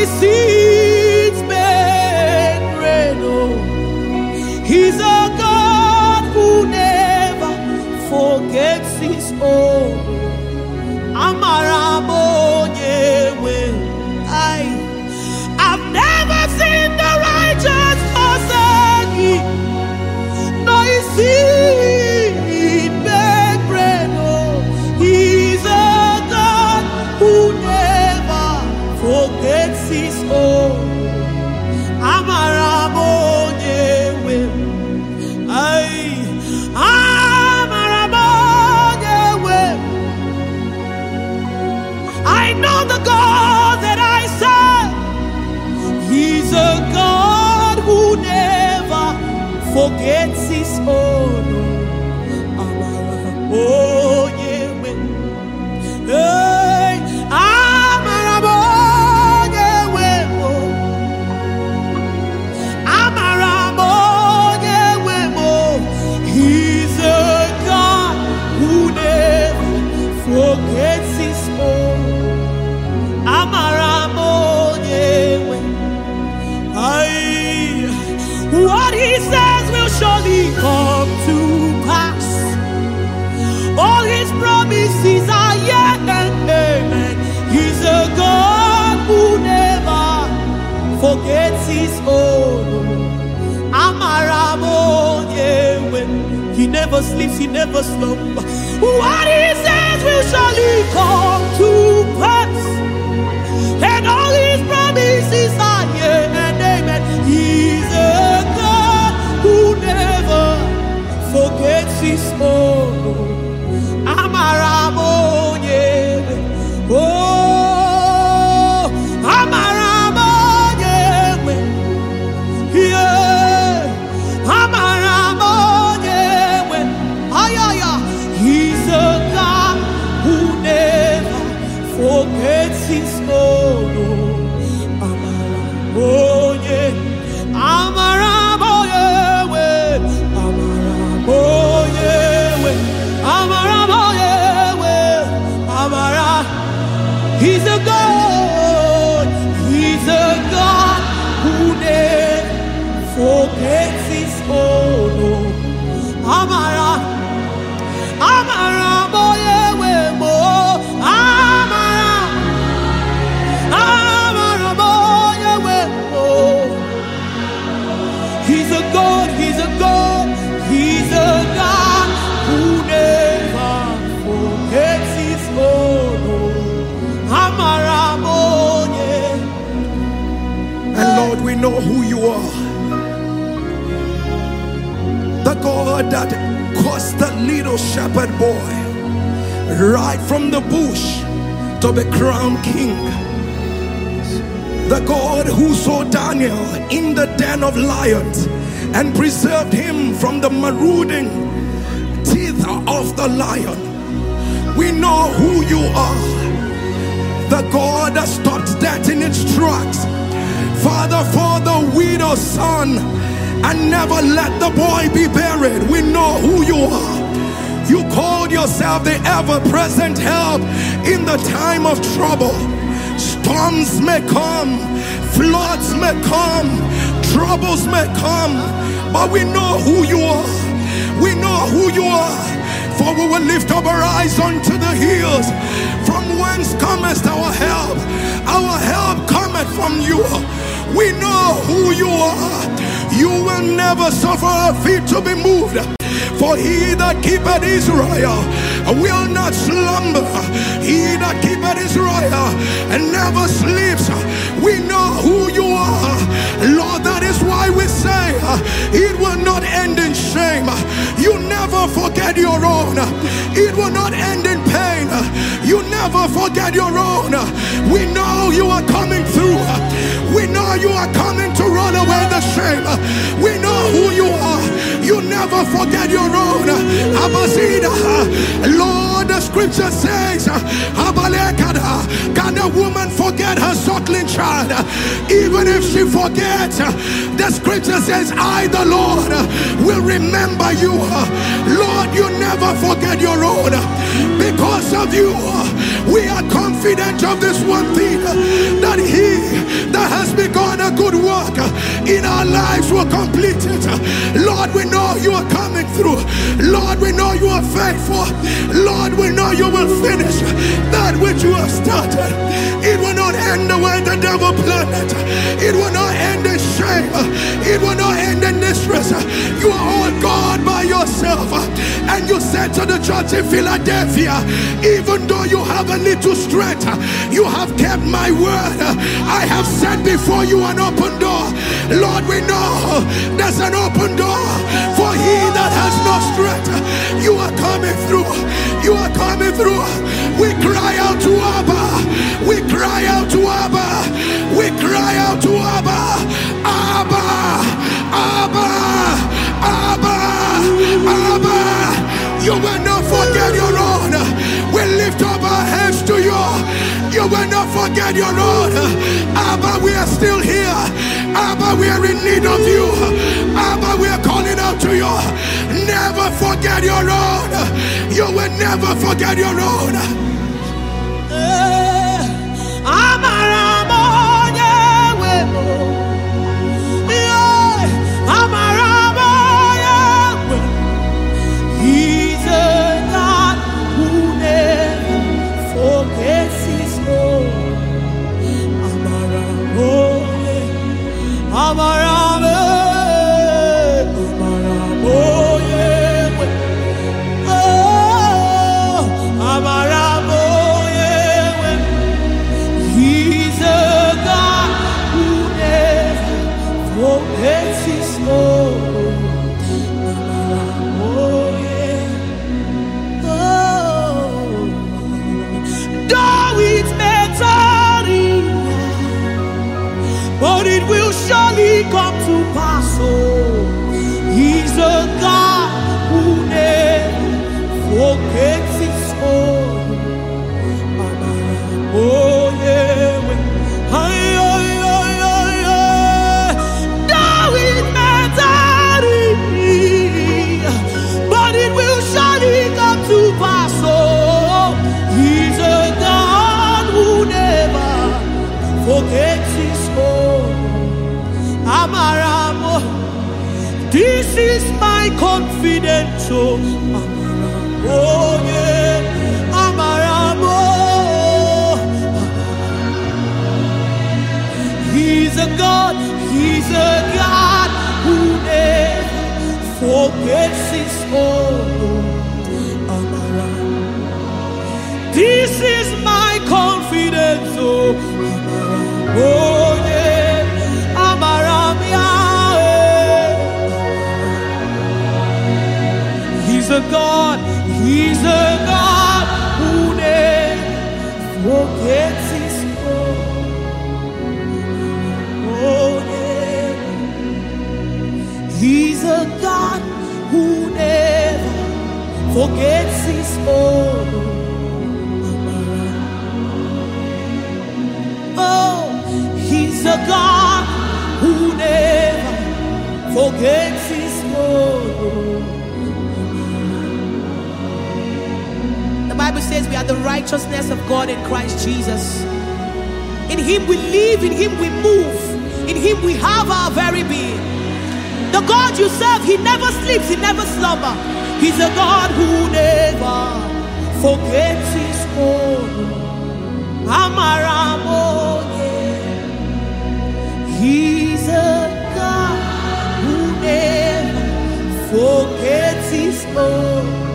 his seeds make rain. Oh, he's a God who never forgets his own. I've never seen the righteous forsaken, nor his seed beg bread. Oh, he's a God who never forgets his own. I know the God that I serve. He's a God who never forgets his own. Oh, yeah. Hey, he's a God who never forgets his own. What he says will surely come to pass. All his promises are yet and amen. He's a God who never forgets his own. He never sleeps, he never slumbers. What he says will surely come to pass. And all his promises are yea and amen. He's a God who never forgets his own. Amarabo, yeah. Oh, Amarabo, yeah. Yeah. Amarabo, yeah. Ayaya. He's a God who never forgets his own. Oh yeah, Amarabo yeah, Amarabo yeah, Amarabo yeah, Amara. He's a God who never forgets his own. Amara, Amarabo yeah, He's a God who never forgets his own. And Lord, we know who you are. The God that caused the little shepherd boy right from the bush to be crowned king. The God who saw Daniel in the den of lions and preserved him from the marauding teeth of the lion. We know who you are. The God that stopped death in its tracks. Father, for the widow's son, and never let the boy be buried. We know who you are. You called yourself the ever-present help in the time of trouble. Storms may come, floods may come, troubles may come, but we know who you are. We know who you are. For we will lift up our eyes unto the hills, from whence cometh our help. Our help cometh from you. We know who you are. You will never suffer our feet to be moved. For he that keepeth Israel will not slumber. He that keepeth Israel and never sleeps. We know who you are, Lord. That is why we say it will not end in shame. You never forget your own. It will not end in pain. You never forget your own. We know you are coming through. We know you are coming to run away the shame. We know who you are. You never forget your own. Lord, the scripture says, can a woman forget her suckling child? Even if she forgets, the scripture says, I, the Lord, will remember you. Lord, you never forget your own. Because of you, we are confident of this one thing, that he that in our lives will complete it. Lord, we know you are coming through. Lord, we know you are faithful. Lord, we know you will finish that which you have started. It will not end the way the devil planned it. It will not end in shame. It will not end in distress. You are all God by yourself. And you said to the church in Philadelphia, even though you have a little strength, you have kept my word. I have set before you an open door. Lord, we know there's an open door for he that has no strength. You are coming through. You are coming through. We cry out to Abba. We cry out to Abba. We cry out to Abba. Abba. Abba. Abba. Abba. You will not forget your own. We lift up our hands to you. You will not forget your own. Abba, we are still here. Abba, we are in need of you. Abba, we are calling out to you. Never forget your own. You will never forget your own. He's a God who never forgets his own. He's a God who never forgets his own. But it will surely come to pass. Oh, he's a God who never forgets his own. Oh yeah, though it may tarry, but it will surely come to pass. Oh, he's a God who never forgets his own. Amaramo, this is my confidence. Oh, Amaramo, oh yeah, Amaramo. He's a God who never forgets his own. Amaramo, this is my confidence. Oh, Amaramo, oh yeah. He's a God who never forgets his own. Oh yeah. He's a God who never forgets his own. Oh, he's a God who never forgets his own. The Bible says we are the righteousness of God in Christ Jesus. In him we live, in him we move, in him we have our very being. The God you serve, he never sleeps, he never slumbers. He's a God who never forgets his own. Amaramo, yeah. He's a God who never forgets his own.